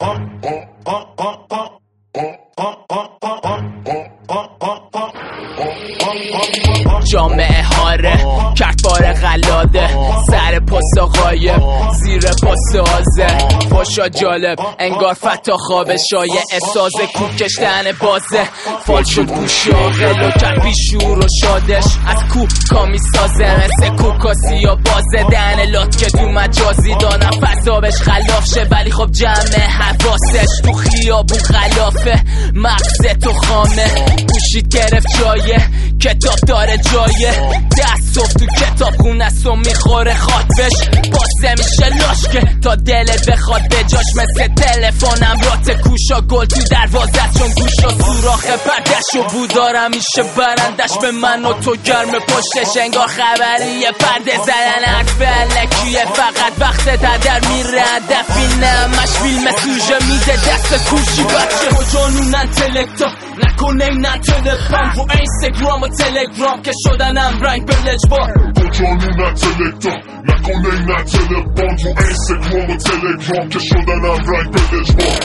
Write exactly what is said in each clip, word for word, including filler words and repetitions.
جامعه هاره کرد بار غلاده سر پست قایم زیر پست آزه فاشا جالب انگار فتا خواب شایع اسازه کوب کشتن بازه فال شد گوش آقل و کرد بیشور و شادش از کو کامی سازه مثل کوکاسی یا بازه دهن لات که تو مجازی دانم فضابش خلاف شه ولی خب جمع حواسش تو خیابون خلافه مغز تو خامه گوشید گرفت جایه کتاب داره جایه دست صفت تو کتاب خونه سو میخوره خاطبش بازه میشه لاشکه تا دلت بخواد به جاش مثل تلفنم رات کوشا گل تو دروازه چون گوشا سوراخ پردش و بودارم میشه برندش به من و تو گرم پشتش انگار خبریه پرده زدن حرف علکیه فقط وقت در میره هدفی نمش فیلم سوژه میده دست کوشی بچه کجانونن تلکتا نکنه اینن تلفن و اینستاگرام و تلگرام که شدنم رنگ به لجبار کجانونن تلکتا نکنه اینن تلفن و اینستاگرام و تلگرام که شدنم رنگ به لجبار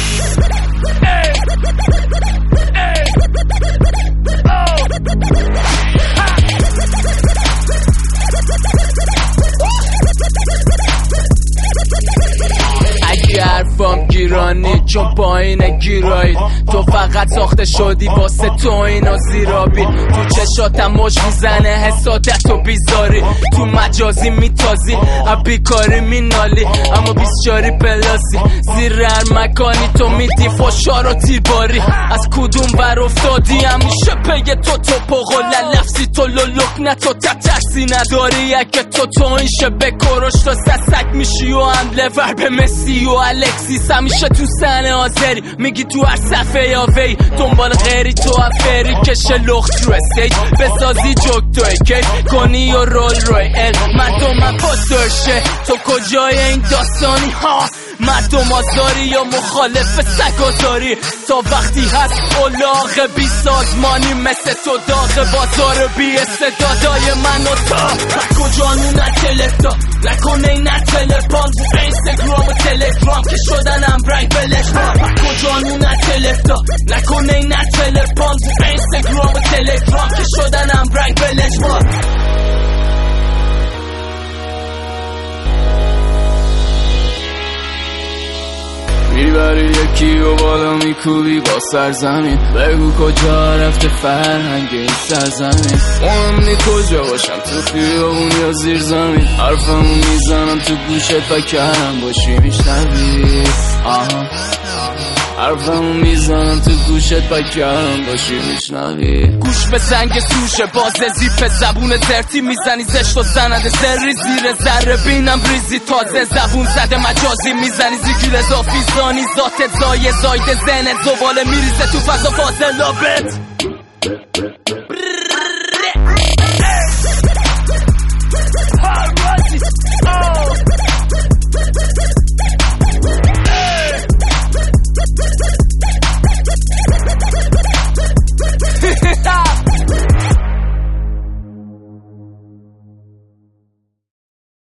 حرفام گیرانی چون پایین گیرایید تو فقط ساخته شدی واسه تو اینو زیرابی تو چشاتم مش میزنه حسادت و بیزاری تو مجازی میتازی بیکاری مینالی اما بیسچاری پلاسی زیر هر مکانی تو میدی فشار و تیرباری از کدوم بر افتادی همیشه پی تو تو پاقل لفظی تو لولک نه تو ترسی نداری اگه تو تو این شبه کروش تو سسک میشی و حمله ور به مسی و الکسیس همیشه تو سنه آزری میگی تو هر صفحه یا وی دنبال غیری تو افری کشه لخت رو استیج بسازی جوک تو کیف کنی و رول روی ال مردم من پاسرشه تو کجای این داستانی ها مردم آزاری یا مخالف سگازاری تا وقتی هست اولاغ بی سازمانی مثل تو داغ بازار بی استعدادای من و تا کجانونن تلکتا نکنه اینن تلفن و اینستاگرام و تلگرام که شدنم رنگ به لجبار کجانونن تلکتا نکنه اینن تلفن و اینستاگرام و تلگرام که شدنم رنگ به لجبار میبری یکی و بالا میکوبی با سرزمین بگو کجا رفته فرهنگ این سرزمین مهمی کجا باشم تو خیابون یا زیر زمین حرفمو میزنم تو گوشت و کرم باشی میشنوی آها حرفمو میزنم تو گوشت با کرم باشی میشنوی گوش به زنگ سوشه بازه زیپ زبون زرتی میزنی زشت و زننده سری زیر ذره بینم ریزی تازه زبون زده مجازی میزنی زیگیر اضافی زانی ذات زای زاید زنه زباله میریزه تو فضا فاضلابت